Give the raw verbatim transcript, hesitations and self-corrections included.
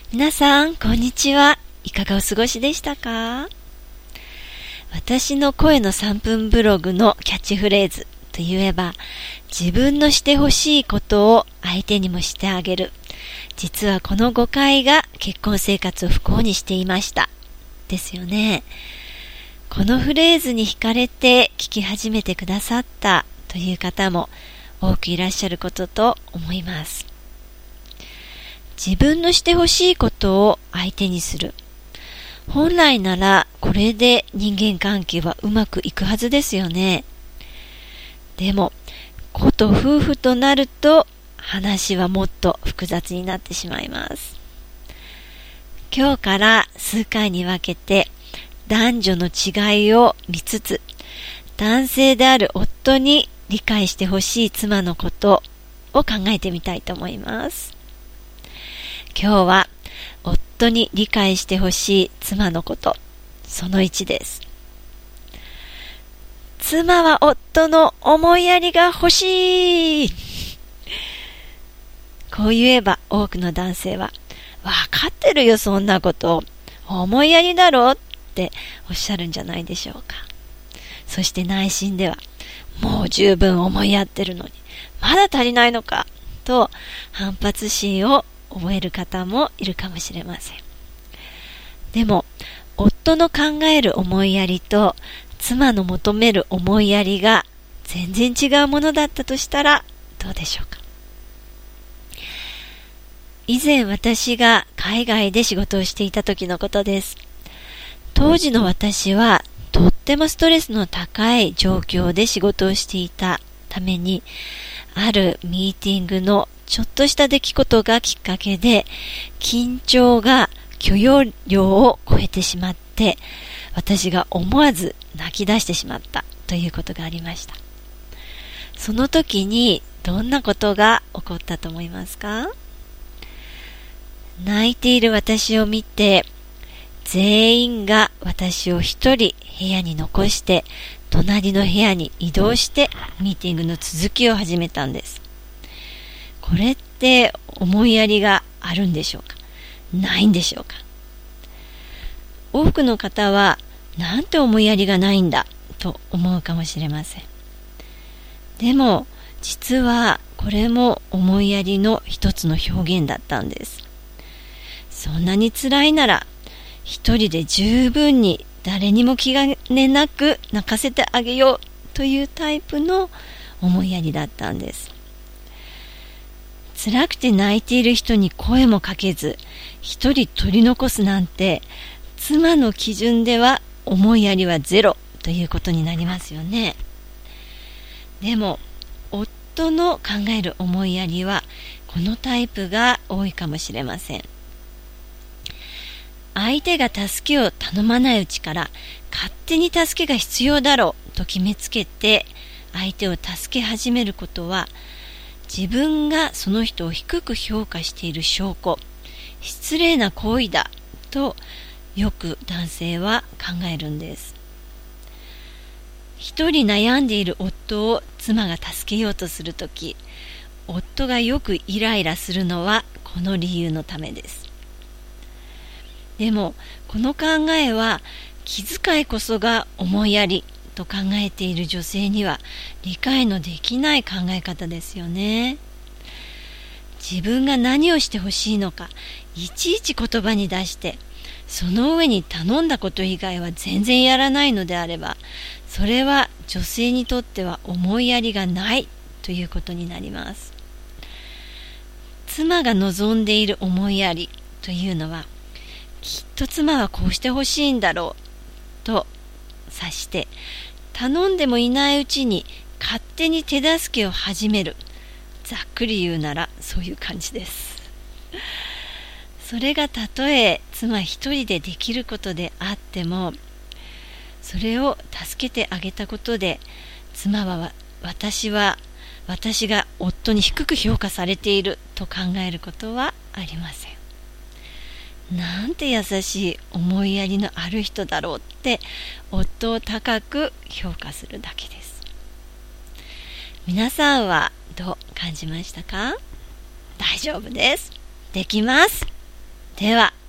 皆さん、こんにちは。いかがお過ごしでしたか？私の声のさんぷんブログのキャッチフレーズといえば、自分のしてほしいことを相手にもしてあげる。実はこの誤解が結婚生活を不幸にしていました。ですよね。このフレーズに惹かれて聞き始めてくださったという方も多くいらっしゃることと思います。自分のしてほしいことを相手にする。本来ならこれで人間関係はうまくいくはずですよね。でも、子と夫婦となると話はもっと複雑になってしまいます。今日から数回に分けて男女の違いを見つつ、男性である夫に理解してほしい妻のことを考えてみたいと思います。今日は夫に理解してほしい妻のことそのいちです。妻は夫の思いやりが欲しい。こう言えば多くの男性は、わかってるよそんなこと、思いやりだろっておっしゃるんじゃないでしょうか。そして内心では、もう十分思いやってるのにまだ足りないのかと反発心を覚える方もいるかもしれません。でも夫の考える思いやりと妻の求める思いやりが全然違うものだったとしたらどうでしょうか。以前私が海外で仕事をしていた時のことです。当時の私はとってもストレスの高い状況で仕事をしていたために、あるミーティングのちょっとした出来事がきっかけで緊張が許容量を超えてしまって、私が思わず泣き出してしまったということがありました。その時にどんなことが起こったと思いますか？泣いている私を見て、全員が私を一人部屋に残して隣の部屋に移動してミーティングの続きを始めたんです。これって思いやりがあるんでしょうか？ないんでしょうか？多くの方はなんて思いやりがないんだと思うかもしれません。でも実はこれも思いやりの一つの表現だったんです。そんなに辛いなら一人で十分に誰にも気兼ねなく泣かせてあげようというタイプの思いやりだったんです。辛くて泣いている人に声もかけず一人取り残すなんて、妻の基準では思いやりはゼロということになりますよね。でも夫の考える思いやりはこのタイプが多いかもしれません。相手が助けを頼まないうちから勝手に助けが必要だろうと決めつけて相手を助け始めることは、自分がその人を低く評価している証拠、失礼な行為だとよく男性は考えるんです。一人悩んでいる夫を妻が助けようとするとき、夫がよくイライラするのはこの理由のためです。でもこの考えは気遣いこそが思いやりと考えている女性には理解のできない考え方ですよね。自分が何をしてほしいのかいちいち言葉に出して、その上に頼んだこと以外は全然やらないのであれば、それは女性にとっては思いやりがないということになります。妻が望んでいる思いやりというのは、きっと妻はこうしてほしいんだろうと察して、頼んでもいないうちに勝手に手助けを始める。ざっくり言うならそういう感じです。それがたとえ妻一人でできることであっても、それを助けてあげたことで妻は私は私が夫に低く評価されていると考えることはありません。なんて優しい思いやりのある人だろうって夫を高く評価するだけです。皆さんはどう感じましたか？大丈夫です。できます。 では、